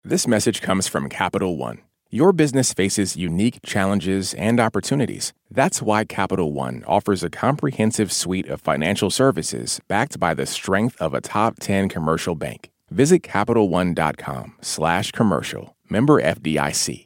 This message comes from Capital One. Your business faces unique challenges and opportunities. That's why Capital One offers a comprehensive suite of financial services backed by the strength of a top 10 commercial bank. Visit CapitalOne.com/commercial. Member FDIC.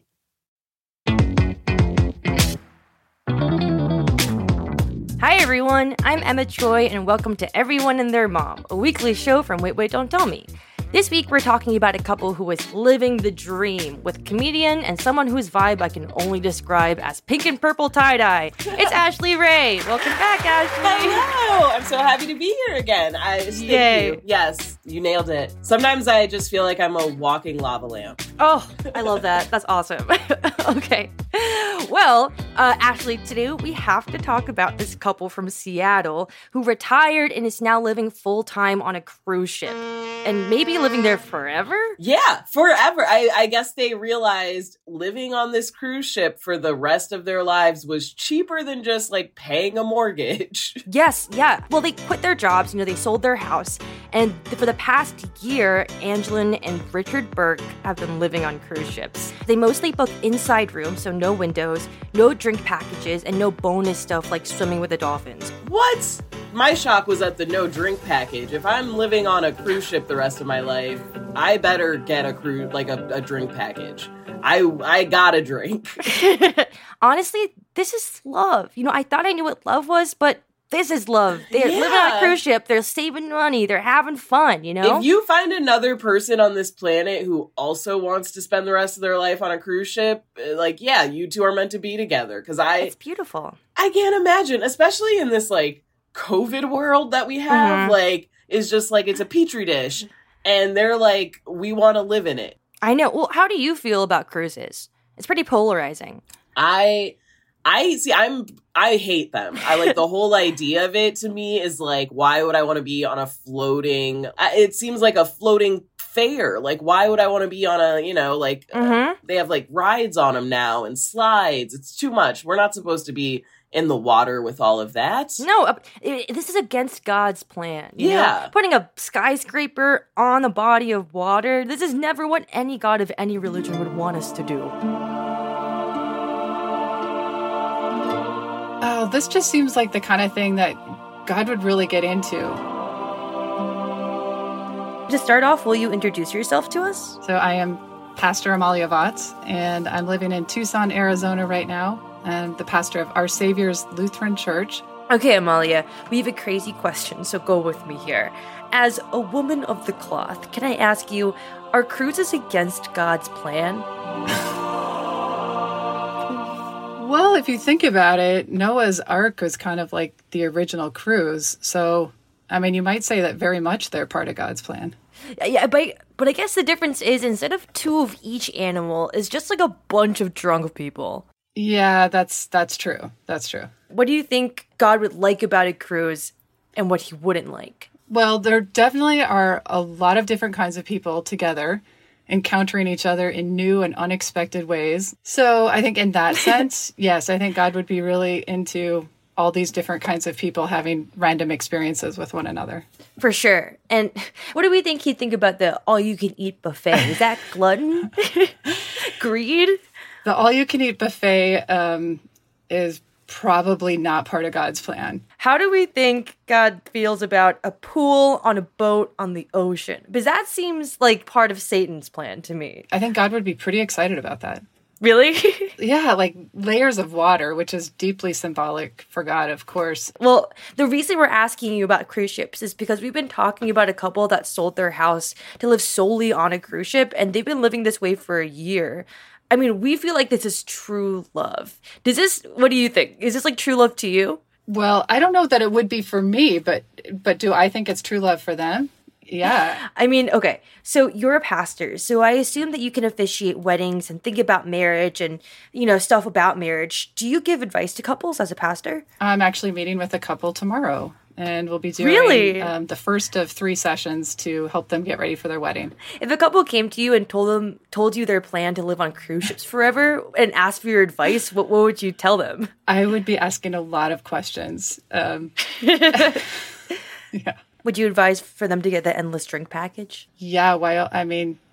Hi everyone, I'm Emma Choi and welcome to Everyone and Their Mom, a weekly show from Wait Wait Don't Tell Me. This week we're talking about a couple who is living the dream with a comedian and someone whose vibe I can only describe as pink and purple tie-dye. It's Ashley Ray. Welcome back, Ashley. Hello. I'm so happy to be here again. Thank you. Yes, you nailed it. Sometimes I just feel like I'm a walking lava lamp. Oh, I love that. That's awesome. Okay. Well, Ashley, today we have to talk about this couple from Seattle who retired and is now living full-time on a cruise ship. And maybe living there forever? Yeah, forever. I guess they realized living on this cruise ship for the rest of their lives was cheaper than just like paying a mortgage. Yes, yeah. Well, they quit their jobs, they sold their house. And for the past year, Angelin and Richard Burke have been living on cruise ships. They mostly book inside rooms, so no windows, no drink packages, and no bonus stuff like swimming with the dolphins. What? My shock was at the no drink package. If I'm living on a cruise ship the rest of my life, I better get a drink package. I gotta drink. Honestly, this is love. I thought I knew what love was, but this is love. They're living on a cruise ship. They're saving money. They're having fun, If you find another person on this planet who also wants to spend the rest of their life on a cruise ship, you two are meant to be together. Because it's beautiful. I can't imagine, especially in this, COVID world that we have, it's just it's a petri dish. And they're we want to live in it. I know. Well, how do you feel about cruises? It's pretty polarizing. I hate them. The whole idea of it to me is why would I want to be on a floating, it seems like a floating fair. Why would I want to be on a, they have rides on them now and slides. It's too much. We're not supposed to be in the water with all of that. No, this is against God's plan. You know? Putting a skyscraper on a body of water, this is never what any god of any religion would want us to do. Oh, this just seems like the kind of thing that God would really get into. To start off, will you introduce yourself to us? So I am Pastor Amalia Watts, and I'm living in Tucson, Arizona right now. I'm the pastor of Our Savior's Lutheran Church. Okay, Amalia, we have a crazy question, so go with me here. As a woman of the cloth, can I ask you, are cruises against God's plan? Well, if you think about it, Noah's Ark was kind of like the original cruise. So, you might say that very much they're part of God's plan. Yeah, but I guess the difference is instead of two of each animal, it's just a bunch of drunk people. Yeah, that's true. That's true. What do you think God would like about a cruise and what he wouldn't like? Well, there definitely are a lot of different kinds of people together, encountering each other in new and unexpected ways. So I think in that sense, yes, I think God would be really into all these different kinds of people having random experiences with one another. For sure. And what do we think he'd think about the all-you-can-eat buffet? Is that glutton? Greed? The all-you-can-eat buffet is probably not part of God's plan. How do we think God feels about a pool on a boat on the ocean? Because that seems like part of Satan's plan to me. I think God would be pretty excited about that. Really? Yeah, layers of water, which is deeply symbolic for God, of course. Well, the reason we're asking you about cruise ships is because we've been talking about a couple that sold their house to live solely on a cruise ship, and they've been living this way for a year. We feel like this is true love. What do you think? Is this true love to you? Well, I don't know that it would be for me, but do I think it's true love for them? Yeah. Okay, so you're a pastor, so I assume that you can officiate weddings and think about marriage and, stuff about marriage. Do you give advice to couples as a pastor? I'm actually meeting with a couple tomorrow. And we'll be doing the first of 3 sessions to help them get ready for their wedding. If a couple came to you and told you their plan to live on cruise ships forever and asked for your advice, what would you tell them? I would be asking a lot of questions. Yeah. Would you advise for them to get the endless drink package? Yeah,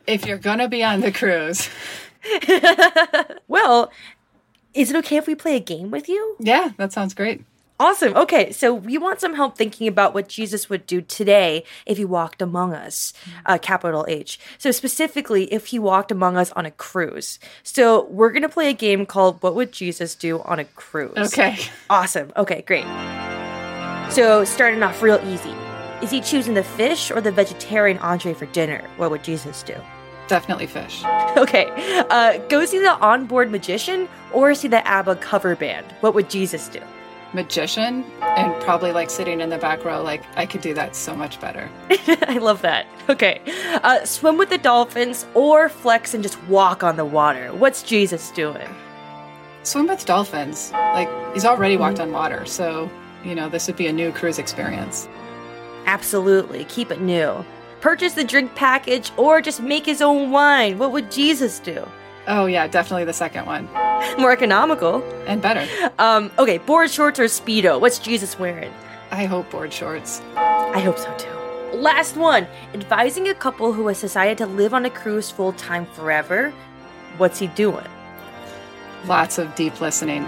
If you're going to be on the cruise. Well, is it okay if we play a game with you? Yeah, that sounds great. Awesome. Okay, so we want some help thinking about what Jesus would do today if he walked among us, capital H. So specifically, if he walked among us on a cruise. So we're going to play a game called What Would Jesus Do on a Cruise? Okay. Awesome. Okay, great. So starting off real easy. Is he choosing the fish or the vegetarian entree for dinner? What would Jesus do? Definitely fish. Okay, go see the onboard magician or see the ABBA cover band. What would Jesus do? Magician, and probably like sitting in the back row, like I could do that so much better. I love that. Okay, swim with the dolphins or flex and just walk on the water. What's Jesus doing? Swim with dolphins. Like, he's already walked on water, so, this would be a new cruise experience. Absolutely, keep it new. Purchase the drink package or just make his own wine. What would Jesus do? Oh yeah, definitely the second one. More economical. And better. Okay, board shorts or Speedo? What's Jesus wearing? I hope board shorts. I hope so too. Last one. Advising a couple who has decided to live on a cruise full-time forever. What's he doing? Lots of deep listening.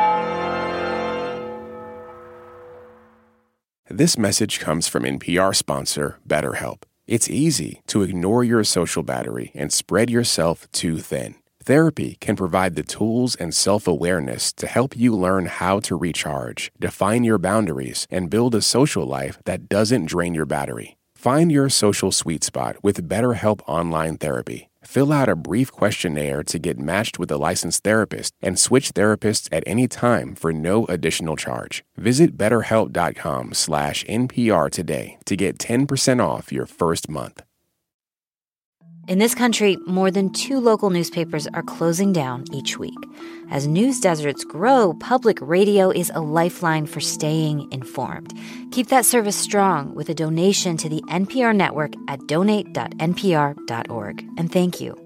This message comes from NPR sponsor BetterHelp. It's easy to ignore your social battery and spread yourself too thin. Therapy can provide the tools and self-awareness to help you learn how to recharge, define your boundaries, and build a social life that doesn't drain your battery. Find your social sweet spot with BetterHelp Online Therapy. Fill out a brief questionnaire to get matched with a licensed therapist and switch therapists at any time for no additional charge. Visit BetterHelp.com/NPR today to get 10% off your first month. In this country, more than 2 local newspapers are closing down each week. As news deserts grow, public radio is a lifeline for staying informed. Keep that service strong with a donation to the NPR network at donate.npr.org. And thank you.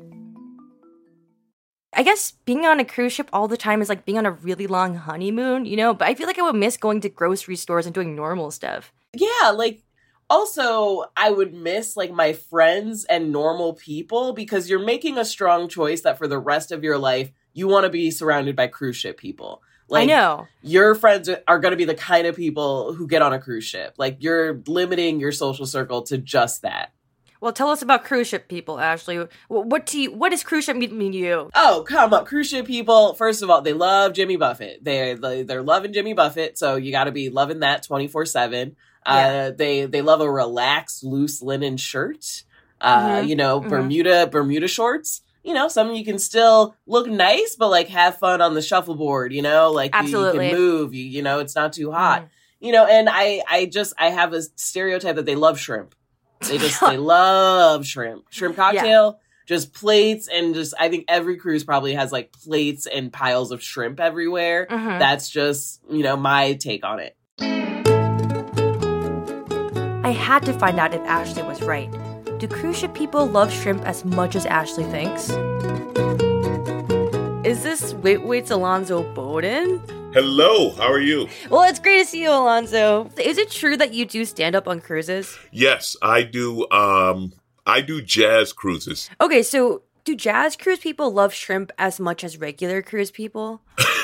I guess being on a cruise ship all the time is like being on a really long honeymoon, but I feel like I would miss going to grocery stores and doing normal stuff. Yeah, also, I would miss, my friends and normal people because you're making a strong choice that for the rest of your life, you want to be surrounded by cruise ship people. I know. Your friends are going to be the kind of people who get on a cruise ship. You're limiting your social circle to just that. Well, tell us about cruise ship people, Ashley. What does cruise ship mean to you? Oh, come up. Cruise ship people, first of all, they love Jimmy Buffett. They're loving Jimmy Buffett, so you got to be loving that 24/7. Yeah. They love a relaxed, loose linen shirt. Bermuda shorts. Some you can still look nice, but have fun on the shuffleboard. Absolutely. You can move. It's not too hot. And I have a stereotype that they love shrimp. They love shrimp cocktail. Yeah. Just plates and I think every cruise probably has plates and piles of shrimp everywhere. Mm-hmm. That's just my take on it. I had to find out if Ashley was right. Do cruise ship people love shrimp as much as Ashley thinks? Is this Wait's Alonzo Bowden? Hello, how are you? Well, it's great to see you, Alonzo. Is it true that you do stand up on cruises? Yes, I do. I do jazz cruises. Okay, so do jazz cruise people love shrimp as much as regular cruise people?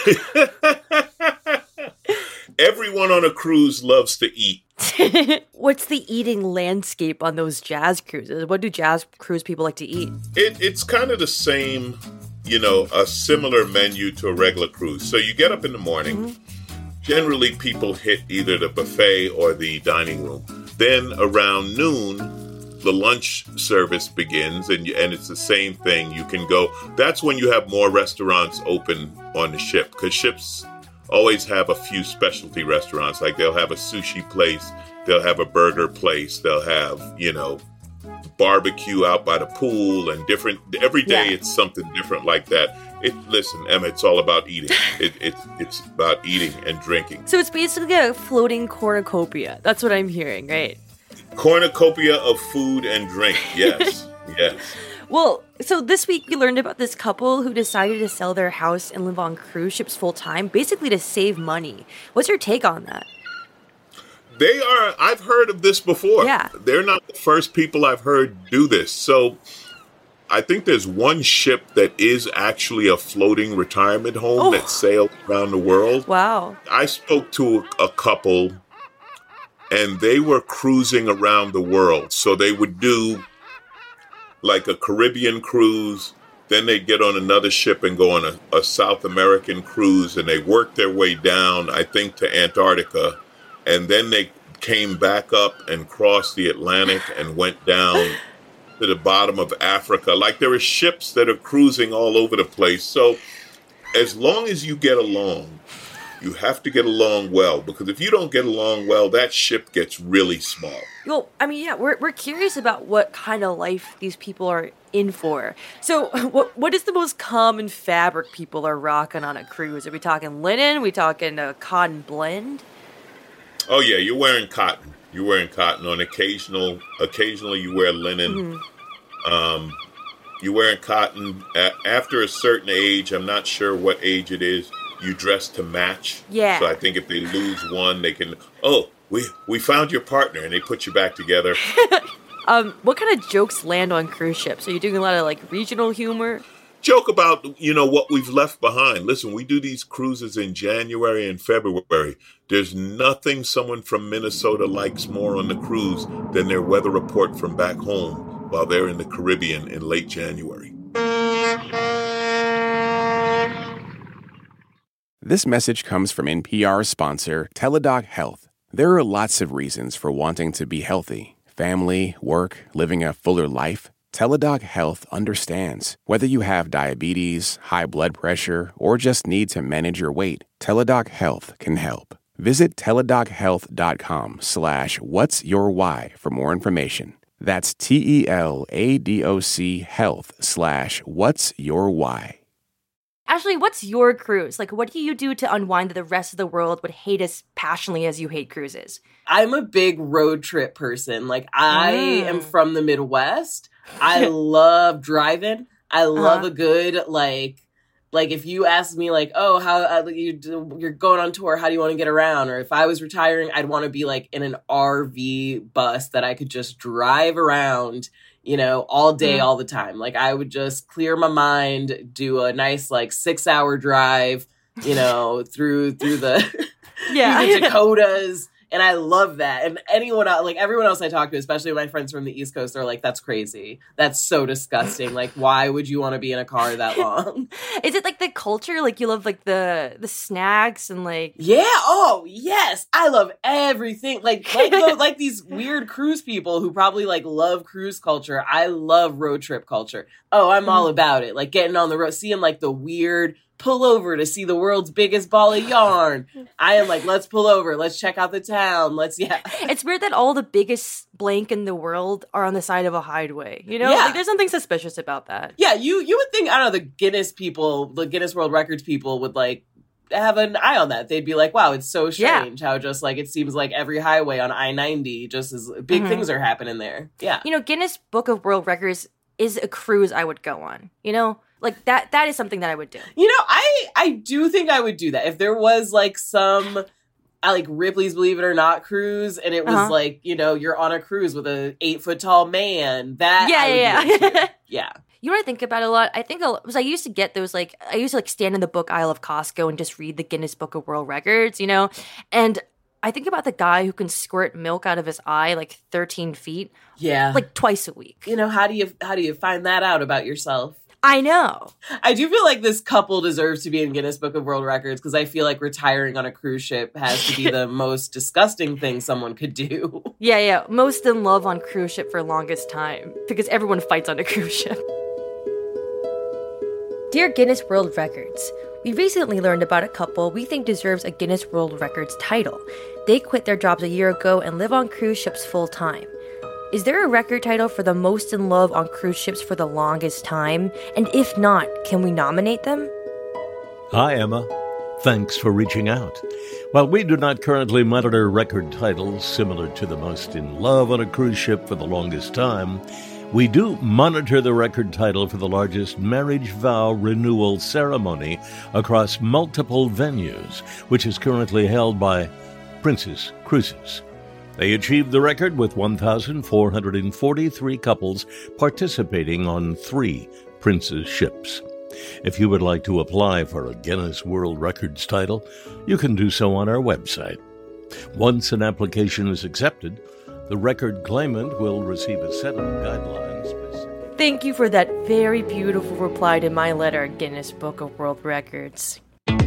Everyone on a cruise loves to eat. What's the eating landscape on those jazz cruises? What do jazz cruise people like to eat? It's kind of the same, a similar menu to a regular cruise. So you get up in the morning. Mm-hmm. Generally, people hit either the buffet or the dining room. Then around noon, the lunch service begins, and it's the same thing. You can go. That's when you have more restaurants open on the ship, because ships always have a few specialty restaurants. They'll have a sushi place, they'll have a burger place, they'll have, barbecue out by the pool and different. Every day it's something different like that. Listen, Emma, it's all about eating. It's about eating and drinking. So it's basically a floating cornucopia. That's what I'm hearing, right? Cornucopia of food and drink. Yes, yes. Well, so this week we learned about this couple who decided to sell their house and live on cruise ships full time, basically to save money. What's your take on that? I've heard of this before. Yeah. They're not the first people I've heard do this. So I think there's one ship that is actually a floating retirement home that sails around the world. Wow. I spoke to a couple, and they were cruising around the world. So they would do like a Caribbean cruise, then they'd get on another ship and go on a South American cruise, and they worked their way down, I think, to Antarctica, and then they came back up and crossed the Atlantic and went down to the bottom of Africa. Like, there are ships that are cruising all over the place. So as long as you get along, you have to get along well, because if you don't get along well, that ship gets really small. Well, I mean, yeah, we're curious about what kind of life these people are in for. So what is the most common fabric people are rocking on a cruise? Are we talking linen? Are we talking a cotton blend? Oh, yeah, you're wearing cotton. You're wearing cotton. Occasionally you wear linen. Mm-hmm. You're wearing cotton. After a certain age, I'm not sure what age it is, you dress to match. Yeah. So I think if they lose one, they can, we found your partner, and they put you back together. What kind of jokes land on cruise ships? Are you doing a lot of like regional humor? Joke about, what we've left behind. Listen, we do these cruises in January and February. There's nothing someone from Minnesota likes more on the cruise than their weather report from back home while they're in the Caribbean in late January. This message comes from NPR sponsor Teladoc Health. There are lots of reasons for wanting to be healthy. Family, work, living a fuller life. Teladoc Health understands. Whether you have diabetes, high blood pressure, or just need to manage your weight, Teladoc Health can help. Visit teladochealth.com/whatsyourwhy for more information. That's TELADOC health/whatsyourwhy. Ashley, what's your cruise? Like, what do you do to unwind that the rest of the world would hate as passionately as you hate cruises? I'm a big road trip person. Like, I am from the Midwest. I love driving. I love a good, like if you ask me, like, oh, how you're going on tour, how do you want to get around? Or if I was retiring, I'd want to be like in an RV bus that I could just drive around, all day, all the time. Like, I would just clear my mind, do a nice, like, 6-hour drive, through the, through the Dakotas. And I love that. And everyone else I talk to, especially my friends from the East Coast, they're like, that's crazy. That's so disgusting. Like, why would you want to be in a car that long? Is it like the culture? Like, you love like the snacks and like... Yeah. Oh, yes. I love everything. Like these weird cruise people who probably like love cruise culture. I love road trip culture. Oh, I'm all about it. Like getting on the road, seeing like the weird... pull over to see the world's biggest ball of yarn. I am like, let's pull over. Let's check out the town. It's weird that all the biggest blank in the world are on the side of a highway. Yeah. Like, there's something suspicious about that. Yeah, you would think, I don't know, the Guinness World Records people would like have an eye on that. They'd be like, wow, it's so strange how just like it seems like every highway on I-90 just as big things are happening there. Yeah. Guinness Book of World Records is a cruise I would go on, Like, that is something that I would do. I do think I would do that. If there was, like, some, like, Ripley's Believe It or Not cruise, and it was, like, you're on a cruise with a 8-foot-tall man, that I would do. Yeah. You know what I think about a lot? I think I used to get those, like, I used to, like, stand in the book aisle of Costco and just read the Guinness Book of World Records, And I think about the guy who can squirt milk out of his eye, like, 13 feet. Yeah. Like, twice a week. How do you find that out about yourself? I know. I do feel like this couple deserves to be in Guinness Book of World Records because I feel like retiring on a cruise ship has to be the most disgusting thing someone could do. Yeah. Most in love on cruise ship for longest time because everyone fights on a cruise ship. Dear Guinness World Records, we recently learned about a couple we think deserves a Guinness World Records title. They quit their jobs a year ago and live on cruise ships full time. Is there a record title for the most in love on cruise ships for the longest time? And if not, can we nominate them? Hi, Emma. Thanks for reaching out. While we do not currently monitor record titles similar to the most in love on a cruise ship for the longest time, we do monitor the record title for the largest marriage vow renewal ceremony across multiple venues, which is currently held by Princess Cruises. They achieved the record with 1,443 couples participating on 3 Prince's ships. If you would like to apply for a Guinness World Records title, you can do so on our website. Once an application is accepted, the record claimant will receive a set of guidelines. Thank you for that very beautiful reply to my letter, Guinness Book of World Records.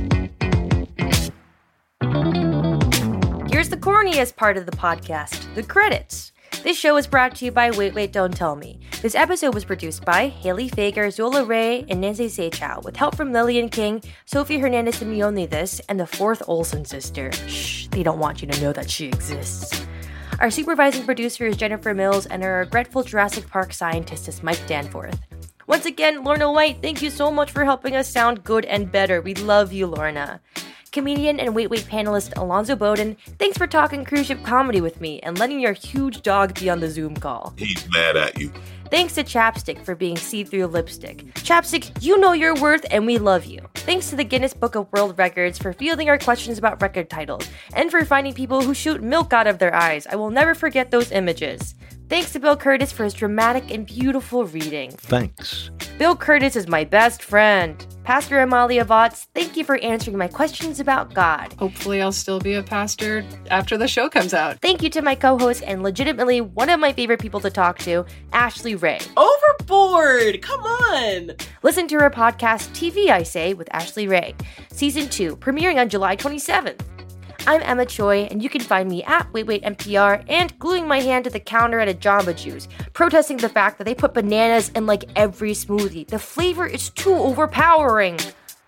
Here's the corniest part of the podcast, the credits. This show is brought to you by Wait, Wait, Don't Tell Me. This episode was produced by Haley Fager, Zola Ray, and Nancy Seychow, with help from Lillian King, Sophie Hernandez-Simeonidis, and the 4th Olsen sister. Shh, they don't want you to know that she exists. Our supervising producer is Jennifer Mills, and our regretful Jurassic Park scientist is Mike Danforth. Once again, Lorna White, thank you so much for helping us sound good and better. We love you, Lorna. Comedian and Wait Wait panelist Alonzo Bowden, thanks for talking cruise ship comedy with me and letting your huge dog be on the Zoom call. He's mad at you. Thanks to Chapstick for being see-through lipstick. Chapstick, you know your worth and we love you. Thanks to the Guinness Book of World Records for fielding our questions about record titles and for finding people who shoot milk out of their eyes. I will never forget those images. Thanks to Bill Curtis for his dramatic and beautiful reading. Thanks. Bill Curtis is my best friend. Pastor Amalia Votz, thank you for answering my questions about God. Hopefully I'll still be a pastor after the show comes out. Thank you to my co-host and legitimately one of my favorite people to talk to, Ashley Ray. Overboard! Come on! Listen to her podcast, TV I Say, with Ashley Ray. Season 2, premiering on July 27th. I'm Emma Choi, and you can find me at WaitWaitNPR and gluing my hand to the counter at a Jamba Juice, protesting the fact that they put bananas in like every smoothie. The flavor is too overpowering.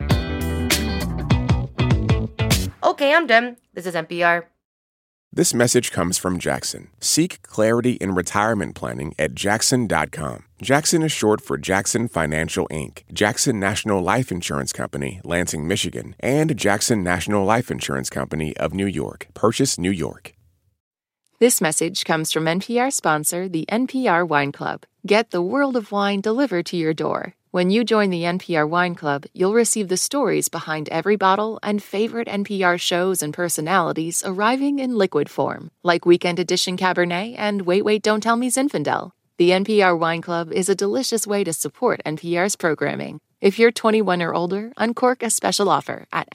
Okay, I'm done. This is NPR. This message comes from Jackson. Seek clarity in retirement planning at Jackson.com. Jackson is short for Jackson Financial Inc., Jackson National Life Insurance Company, Lansing, Michigan, and Jackson National Life Insurance Company of New York, Purchase, New York. This message comes from NPR sponsor, the NPR Wine Club. Get the world of wine delivered to your door. When you join the NPR Wine Club, you'll receive the stories behind every bottle and favorite NPR shows and personalities arriving in liquid form, like Weekend Edition Cabernet and Wait, Wait, Don't Tell Me Zinfandel. The NPR Wine Club is a delicious way to support NPR's programming. If you're 21 or older, uncork a special offer at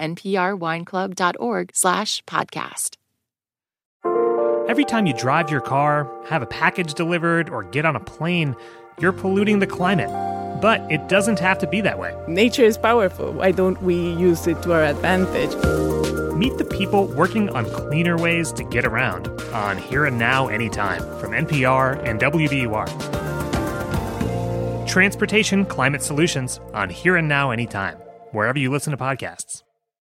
nprwineclub.org/podcast. Every time you drive your car, have a package delivered, or get on a plane, you're polluting the climate. But it doesn't have to be that way. Nature is powerful. Why don't we use it to our advantage? Meet the people working on cleaner ways to get around on Here and Now Anytime from NPR and WBUR. Transportation Climate Solutions on Here and Now Anytime, wherever you listen to podcasts.